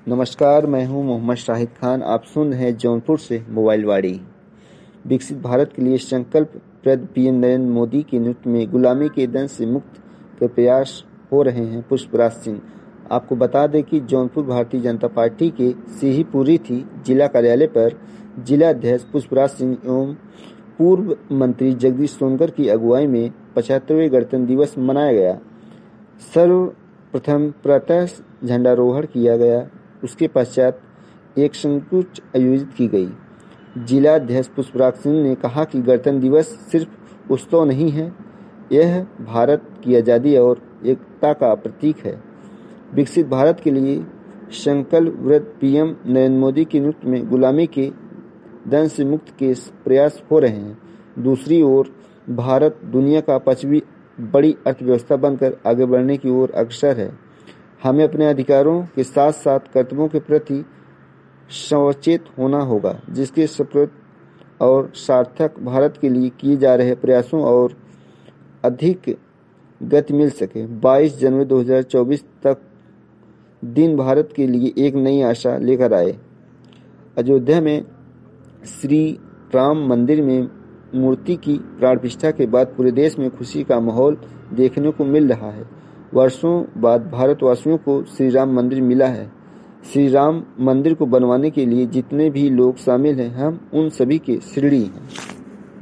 नमस्कार, मैं हूं मोहम्मद शाहिद खान। आप सुन रहे हैं जौनपुर से मोबाइल वाड़ी। विकसित भारत के लिए संकल्पप्रद पीएम नरेंद्र मोदी के नेतृत्व में गुलामी के दंश से मुक्त के प्रयास हो रहे हैं। पुष्पराज सिंह। आपको बता दें कि जौनपुर भारतीय जनता पार्टी के सिहीपुरी थी जिला कार्यालय पर जिला अध्यक्ष पुष्पराज सिंह एवं पूर्व मंत्री जगदीश सोनकर की अगुवाई में 75वें गणतंत्र दिवस मनाया गया। सर्वप्रथम प्रातः झंडारोहण किया गया। उसके पश्चात एक संगोष्ठी आयोजित की गई। जिला अध्यक्ष पुष्पराज सिंह ने कहा कि गणतंत्र दिवस सिर्फ उत्सव नहीं है, यह भारत की आज़ादी और एकता का प्रतीक है। विकसित भारत के लिए संकल्पबद्ध पीएम नरेंद्र मोदी के नेतृत्व में गुलामी के दंश से मुक्त के प्रयास हो रहे हैं। दूसरी ओर भारत दुनिया का 5वीं बड़ी अर्थव्यवस्था बनकर आगे बढ़ने की ओर अग्रसर है। हमें अपने अधिकारों के साथ साथ कर्तव्यों के प्रति सचेत होना होगा, जिसके सफल और सार्थक भारत के लिए किए जा रहे प्रयासों और अधिक गति मिल सके। 22 जनवरी 2024 तक दिन भारत के लिए एक नई आशा लेकर आए। अयोध्या में श्री राम मंदिर में मूर्ति की प्राण प्रतिष्ठा के बाद पूरे देश में खुशी का माहौल देखने को मिल रहा है। वर्षों बाद भारतवासियों को श्री राम मंदिर मिला है। श्री राम मंदिर को बनवाने के लिए जितने भी लोग शामिल हैं, हम उन सभी के ऋणी हैं।